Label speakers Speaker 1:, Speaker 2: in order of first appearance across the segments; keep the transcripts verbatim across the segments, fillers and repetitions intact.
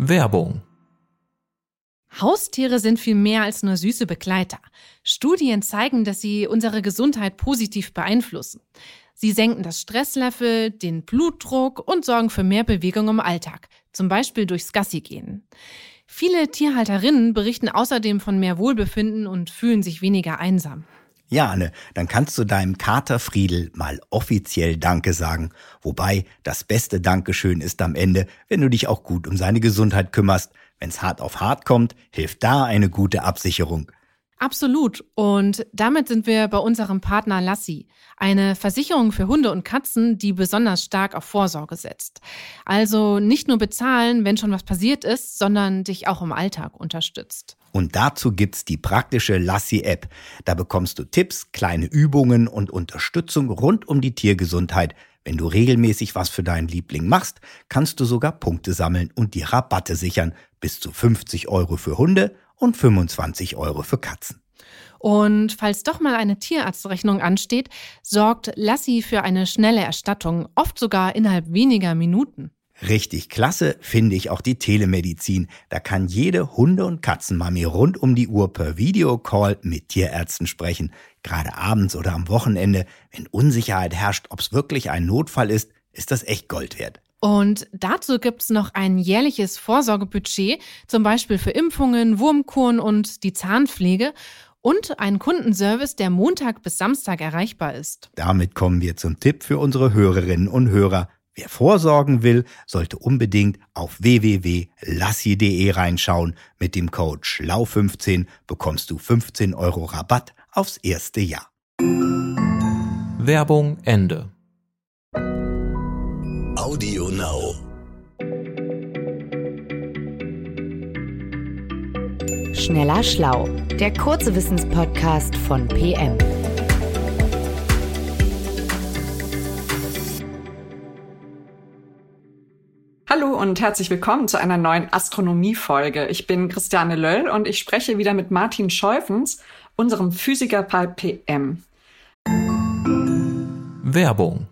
Speaker 1: Werbung.
Speaker 2: Haustiere sind viel mehr als nur süße Begleiter. Studien zeigen, dass sie unsere Gesundheit positiv beeinflussen. Sie senken das Stresslevel, den Blutdruck und sorgen für mehr Bewegung im Alltag, zum Beispiel durchs Gassigehen. Viele Tierhalterinnen berichten außerdem von mehr Wohlbefinden und fühlen sich weniger einsam.
Speaker 3: Ja, Anne, dann kannst du deinem Kater Friedel mal offiziell Danke sagen. Wobei, das beste Dankeschön ist am Ende, wenn du dich auch gut um seine Gesundheit kümmerst. Wenn's hart auf hart kommt, hilft da eine gute Absicherung.
Speaker 2: Absolut. Und damit sind wir bei unserem Partner Lassi, eine Versicherung für Hunde und Katzen, die besonders stark auf Vorsorge setzt. Also nicht nur bezahlen, wenn schon was passiert ist, sondern dich auch im Alltag unterstützt.
Speaker 3: Und dazu gibt's die praktische Lassi-App. Da bekommst du Tipps, kleine Übungen und Unterstützung rund um die Tiergesundheit. Wenn du regelmäßig was für deinen Liebling machst, kannst du sogar Punkte sammeln und die Rabatte sichern. Bis zu fünfzig Euro für Hunde und fünfundzwanzig Euro für Katzen.
Speaker 2: Und falls doch mal eine Tierarztrechnung ansteht, sorgt Lassi für eine schnelle Erstattung, oft sogar innerhalb weniger Minuten.
Speaker 3: Richtig klasse finde ich auch die Telemedizin. Da kann jede Hunde- und Katzenmami rund um die Uhr per Videocall mit Tierärzten sprechen. Gerade abends oder am Wochenende, wenn Unsicherheit herrscht, ob es wirklich ein Notfall ist, ist das echt Gold wert.
Speaker 2: Und dazu gibt's noch ein jährliches Vorsorgebudget, zum Beispiel für Impfungen, Wurmkuren und die Zahnpflege und einen Kundenservice, der Montag bis Samstag erreichbar ist.
Speaker 3: Damit kommen wir zum Tipp für unsere Hörerinnen und Hörer. Wer vorsorgen will, sollte unbedingt auf w w w punkt lassi punkt de reinschauen. Mit dem Code schlau fünfzehn bekommst du fünfzehn Euro Rabatt aufs erste Jahr.
Speaker 1: Werbung Ende.
Speaker 4: Audio Now.
Speaker 5: Schneller Schlau, der kurze Wissenspodcast von P M.
Speaker 6: Hallo und herzlich willkommen zu einer neuen Astronomie-Folge. Ich bin Christiane Löll und ich spreche wieder mit Martin Scheufens, unserem Physiker bei P M.
Speaker 1: Werbung.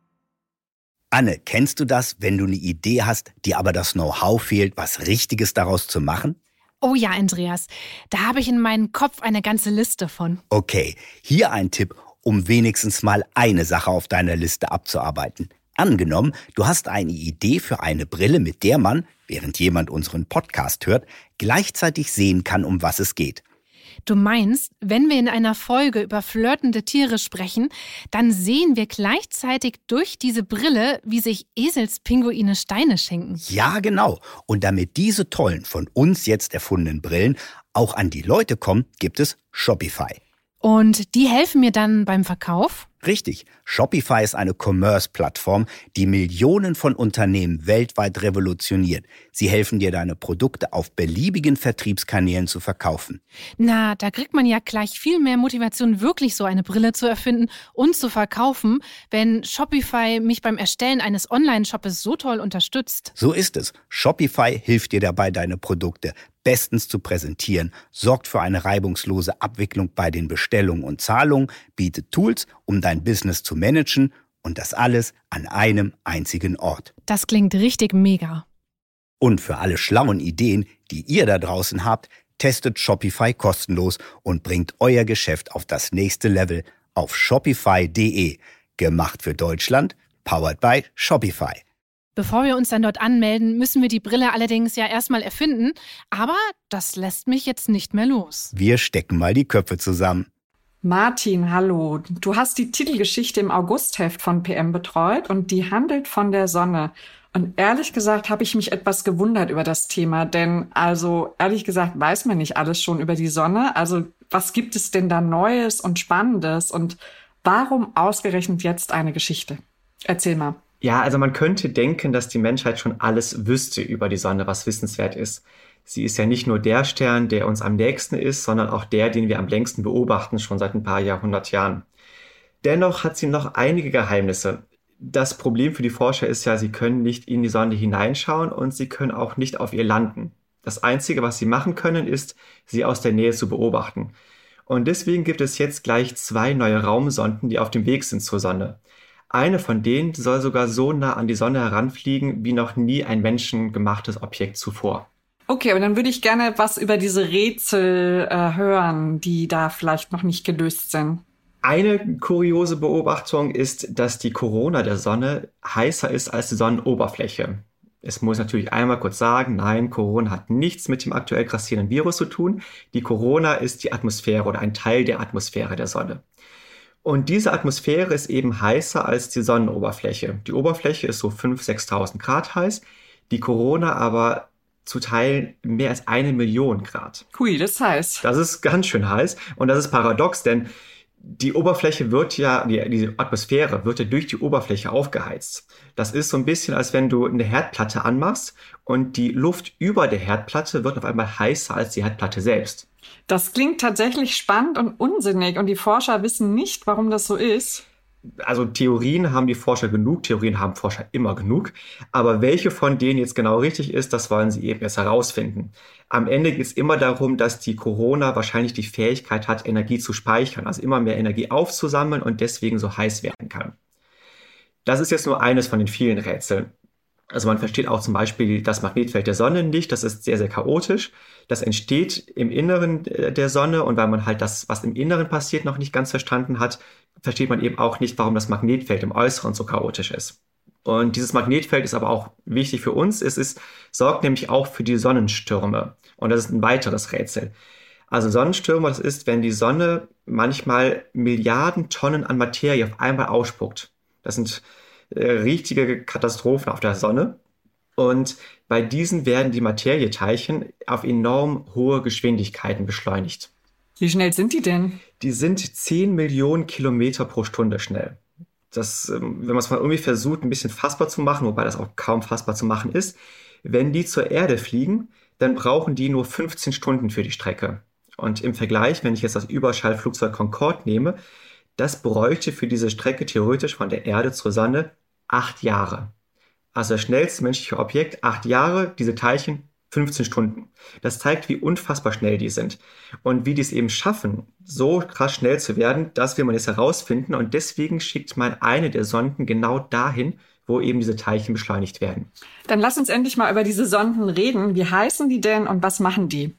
Speaker 3: Anne, kennst du das, wenn du eine Idee hast, dir aber das Know-how fehlt, was Richtiges daraus zu machen?
Speaker 2: Oh ja, Andreas, da habe ich in meinem Kopf eine ganze Liste von.
Speaker 3: Okay, hier ein Tipp, um wenigstens mal eine Sache auf deiner Liste abzuarbeiten. Angenommen, du hast eine Idee für eine Brille, mit der man, während jemand unseren Podcast hört, gleichzeitig sehen kann, um was es geht.
Speaker 2: Du meinst, wenn wir in einer Folge über flirtende Tiere sprechen, dann sehen wir gleichzeitig durch diese Brille, wie sich Eselspinguine Steine schenken.
Speaker 3: Ja, genau. Und damit diese tollen, von uns jetzt erfundenen Brillen auch an die Leute kommen, gibt es Shopify.
Speaker 2: Und die helfen mir dann beim Verkauf?
Speaker 3: Richtig. Shopify ist eine Commerce-Plattform, die Millionen von Unternehmen weltweit revolutioniert. Sie helfen dir, deine Produkte auf beliebigen Vertriebskanälen zu verkaufen.
Speaker 2: Na, da kriegt man ja gleich viel mehr Motivation, wirklich so eine Brille zu erfinden und zu verkaufen, wenn Shopify mich beim Erstellen eines Online-Shoppes so toll unterstützt.
Speaker 3: So ist es. Shopify hilft dir dabei, deine Produkte bestens zu präsentieren, sorgt für eine reibungslose Abwicklung bei den Bestellungen und Zahlungen, bietet Tools, um dein Business zu managen und das alles an einem einzigen Ort.
Speaker 2: Das klingt richtig mega.
Speaker 3: Und für alle schlauen Ideen, die ihr da draußen habt, testet Shopify kostenlos und bringt euer Geschäft auf das nächste Level auf shopify punkt de. Gemacht für Deutschland, powered by Shopify.
Speaker 2: Bevor wir uns dann dort anmelden, müssen wir die Brille allerdings ja erstmal erfinden. Aber das lässt mich jetzt nicht mehr los.
Speaker 3: Wir stecken mal die Köpfe zusammen.
Speaker 6: Martin, hallo. Du hast die Titelgeschichte im Augustheft von P M betreut und die handelt von der Sonne. Und ehrlich gesagt habe ich mich etwas gewundert über das Thema, denn also ehrlich gesagt weiß man nicht alles schon über die Sonne. Also was gibt es denn da Neues und Spannendes und warum ausgerechnet jetzt eine Geschichte? Erzähl mal.
Speaker 7: Ja, also man könnte denken, dass die Menschheit schon alles wüsste über die Sonne, was wissenswert ist. Sie ist ja nicht nur der Stern, der uns am nächsten ist, sondern auch der, den wir am längsten beobachten, schon seit ein paar Jahrhundert Jahren. Dennoch hat sie noch einige Geheimnisse. Das Problem für die Forscher ist ja, sie können nicht in die Sonne hineinschauen und sie können auch nicht auf ihr landen. Das Einzige, was sie machen können, ist, sie aus der Nähe zu beobachten. Und deswegen gibt es jetzt gleich zwei neue Raumsonden, die auf dem Weg sind zur Sonne. Eine von denen soll sogar so nah an die Sonne heranfliegen wie noch nie ein menschengemachtes Objekt zuvor.
Speaker 6: Okay, und dann würde ich gerne was über diese Rätsel äh, hören, die da vielleicht noch nicht gelöst sind.
Speaker 7: Eine kuriose Beobachtung ist, dass die Korona der Sonne heißer ist als die Sonnenoberfläche. Es muss natürlich einmal kurz sagen, nein, Corona hat nichts mit dem aktuell grassierenden Virus zu tun. Die Corona ist die Atmosphäre oder ein Teil der Atmosphäre der Sonne. Und diese Atmosphäre ist eben heißer als die Sonnenoberfläche. Die Oberfläche ist so fünftausend, sechstausend Grad heiß, die Corona aber zu Teilen mehr als eine Million Grad.
Speaker 6: Hui, das ist heiß.
Speaker 7: Das ist ganz schön heiß und das ist paradox, denn die Oberfläche wird ja, die, die Atmosphäre wird ja durch die Oberfläche aufgeheizt. Das ist so ein bisschen, als wenn du eine Herdplatte anmachst und die Luft über der Herdplatte wird auf einmal heißer als die Herdplatte selbst.
Speaker 6: Das klingt tatsächlich spannend und unsinnig und die Forscher wissen nicht, warum das so ist.
Speaker 7: Also Theorien haben die Forscher genug, Theorien haben Forscher immer genug, aber welche von denen jetzt genau richtig ist, das wollen sie eben erst herausfinden. Am Ende geht es immer darum, dass die Corona wahrscheinlich die Fähigkeit hat, Energie zu speichern, also immer mehr Energie aufzusammeln und deswegen so heiß werden kann. Das ist jetzt nur eines von den vielen Rätseln. Also man versteht auch zum Beispiel das Magnetfeld der Sonne nicht, das ist sehr, sehr chaotisch. Das entsteht im Inneren der Sonne und weil man halt das, was im Inneren passiert, noch nicht ganz verstanden hat, versteht man eben auch nicht, warum das Magnetfeld im Äußeren so chaotisch ist. Und dieses Magnetfeld ist aber auch wichtig für uns. Es ist, sorgt nämlich auch für die Sonnenstürme. Und das ist ein weiteres Rätsel. Also Sonnenstürme, das ist, wenn die Sonne manchmal Milliarden Tonnen an Materie auf einmal ausspuckt. Das sind äh, richtige Katastrophen auf der Sonne. Und bei diesen werden die Materieteilchen auf enorm hohe Geschwindigkeiten beschleunigt.
Speaker 6: Wie schnell sind die denn?
Speaker 7: Die sind zehn Millionen Kilometer pro Stunde schnell. Das, wenn man es mal irgendwie versucht, ein bisschen fassbar zu machen, wobei das auch kaum fassbar zu machen ist, wenn die zur Erde fliegen, dann brauchen die nur fünfzehn Stunden für die Strecke. Und im Vergleich, wenn ich jetzt das Überschallflugzeug Concorde nehme, das bräuchte für diese Strecke theoretisch von der Erde zur Sonne acht Jahre. Also das schnellste menschliche Objekt, acht Jahre, diese Teilchen, fünfzehn Stunden. Das zeigt, wie unfassbar schnell die sind. Und wie die es eben schaffen, so krass schnell zu werden, das will man jetzt herausfinden. Und deswegen schickt man eine der Sonden genau dahin, wo eben diese Teilchen beschleunigt werden.
Speaker 6: Dann lass uns endlich mal über diese Sonden reden. Wie heißen die denn und was machen die?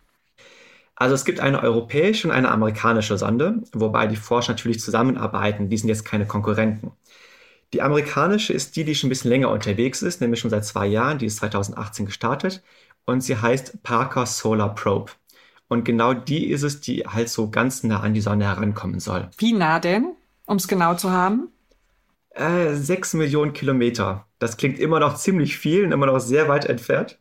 Speaker 7: Also es gibt eine europäische und eine amerikanische Sonde, wobei die Forscher natürlich zusammenarbeiten. Die sind jetzt keine Konkurrenten. Die amerikanische ist die, die schon ein bisschen länger unterwegs ist, nämlich schon seit zwei Jahren. Die ist zweitausendachtzehn gestartet. Und sie heißt Parker Solar Probe. Und genau die ist es, die halt so ganz nah an die Sonne herankommen soll.
Speaker 6: Wie nah denn, um es genau zu haben?
Speaker 7: Äh, sechs Millionen Kilometer. Das klingt immer noch ziemlich viel und immer noch sehr weit entfernt.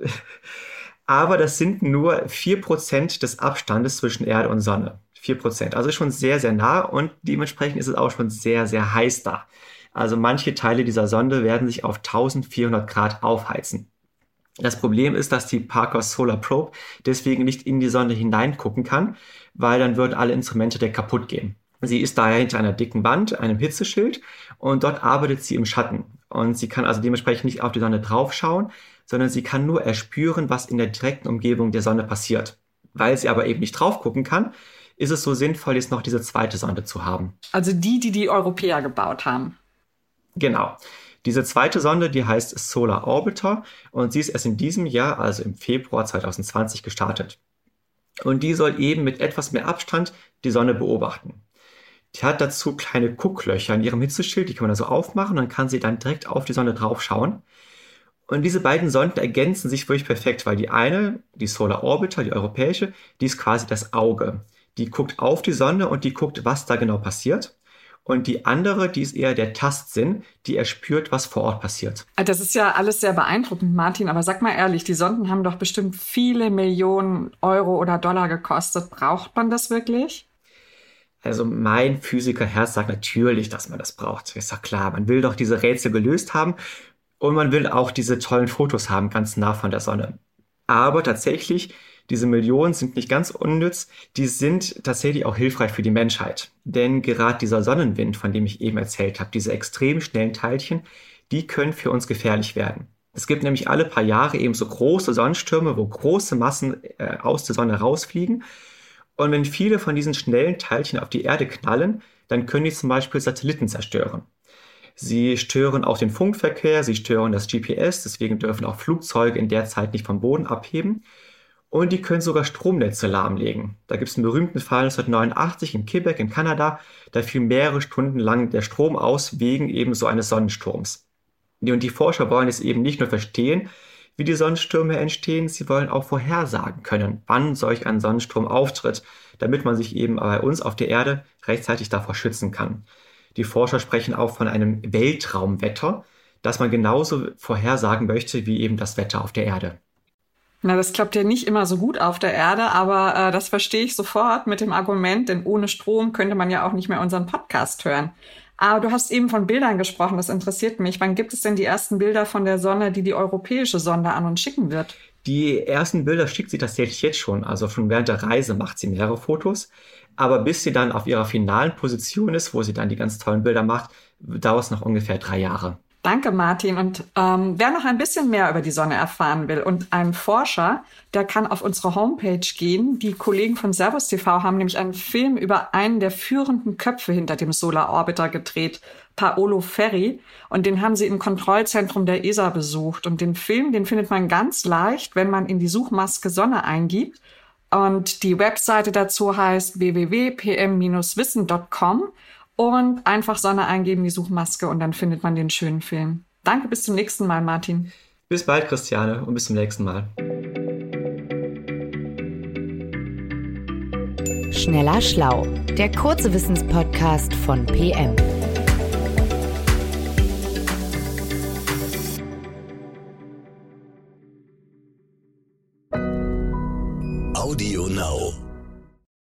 Speaker 7: Aber das sind nur vier Prozent des Abstandes zwischen Erde und Sonne. vier Prozent. Also schon sehr, sehr nah und dementsprechend ist es auch schon sehr, sehr heiß da. Also manche Teile dieser Sonde werden sich auf eintausendvierhundert Grad aufheizen. Das Problem ist, dass die Parker Solar Probe deswegen nicht in die Sonne hineingucken kann, weil dann würden alle Instrumente der kaputt gehen. Sie ist daher hinter einer dicken Wand, einem Hitzeschild, und dort arbeitet sie im Schatten. Und sie kann also dementsprechend nicht auf die Sonne draufschauen, sondern sie kann nur erspüren, was in der direkten Umgebung der Sonne passiert. Weil sie aber eben nicht drauf gucken kann, ist es so sinnvoll, jetzt noch diese zweite Sonde zu haben.
Speaker 6: Also die, die die Europäer gebaut haben.
Speaker 7: Genau. Diese zweite Sonde, die heißt Solar Orbiter und sie ist erst in diesem Jahr, also im Februar zweitausendzwanzig, gestartet. Und die soll eben mit etwas mehr Abstand die Sonne beobachten. Die hat dazu kleine Gucklöcher in ihrem Hitzeschild, die kann man also aufmachen und dann kann sie dann direkt auf die Sonne draufschauen. Und diese beiden Sonden ergänzen sich wirklich perfekt, weil die eine, die Solar Orbiter, die europäische, die ist quasi das Auge. Die guckt auf die Sonne und die guckt, was da genau passiert. Und die andere, die ist eher der Tastsinn, die erspürt, was vor Ort passiert.
Speaker 6: Das ist ja alles sehr beeindruckend, Martin. Aber sag mal ehrlich, die Sonden haben doch bestimmt viele Millionen Euro oder Dollar gekostet. Braucht man das wirklich?
Speaker 7: Also mein Physikerherz sagt natürlich, dass man das braucht. Ist doch klar, man will doch diese Rätsel gelöst haben und man will auch diese tollen Fotos haben, ganz nah von der Sonne. Aber tatsächlich, diese Millionen sind nicht ganz unnütz, die sind tatsächlich auch hilfreich für die Menschheit. Denn gerade dieser Sonnenwind, von dem ich eben erzählt habe, diese extrem schnellen Teilchen, die können für uns gefährlich werden. Es gibt nämlich alle paar Jahre eben so große Sonnenstürme, wo große Massen äh, aus der Sonne rausfliegen. Und wenn viele von diesen schnellen Teilchen auf die Erde knallen, dann können die zum Beispiel Satelliten zerstören. Sie stören auch den Funkverkehr, sie stören das G P S, deswegen dürfen auch Flugzeuge in der Zeit nicht vom Boden abheben. Und die können sogar Stromnetze lahmlegen. Da gibt es einen berühmten Fall neunzehnhundertneunundachtzig in Quebec in Kanada. Da fiel mehrere Stunden lang der Strom aus wegen eben so eines Sonnensturms. Und die Forscher wollen es eben nicht nur verstehen, wie die Sonnenstürme entstehen, sie wollen auch vorhersagen können, wann solch ein Sonnensturm auftritt, damit man sich eben bei uns auf der Erde rechtzeitig davor schützen kann. Die Forscher sprechen auch von einem Weltraumwetter, das man genauso vorhersagen möchte wie eben das Wetter auf der Erde.
Speaker 6: Na, das klappt ja nicht immer so gut auf der Erde, aber äh, das verstehe ich sofort mit dem Argument, denn ohne Strom könnte man ja auch nicht mehr unseren Podcast hören. Aber du hast eben von Bildern gesprochen, das interessiert mich. Wann gibt es denn die ersten Bilder von der Sonne, die die europäische Sonde an uns schicken wird?
Speaker 7: Die ersten Bilder schickt sie tatsächlich jetzt schon, also schon während der Reise macht sie mehrere Fotos. Aber bis sie dann auf ihrer finalen Position ist, wo sie dann die ganz tollen Bilder macht, dauert es noch ungefähr drei Jahre.
Speaker 6: Danke, Martin. Und ähm, wer noch ein bisschen mehr über die Sonne erfahren will und ein Forscher, der kann auf unsere Homepage gehen. Die Kollegen von Servus T V haben nämlich einen Film über einen der führenden Köpfe hinter dem Solar Orbiter gedreht, Paolo Ferri. Und den haben sie im Kontrollzentrum der E S A besucht. Und den Film, den findet man ganz leicht, wenn man in die Suchmaske Sonne eingibt. Und die Webseite dazu heißt w w w punkt p m Bindestrich wissen punkt com. Und einfach Sonne eingeben, die Suchmaske, und dann findet man den schönen Film. Danke, bis zum nächsten Mal, Martin.
Speaker 7: Bis bald, Christiane, und bis zum nächsten Mal.
Speaker 5: Schneller Schlau, der kurze Wissenspodcast von P M.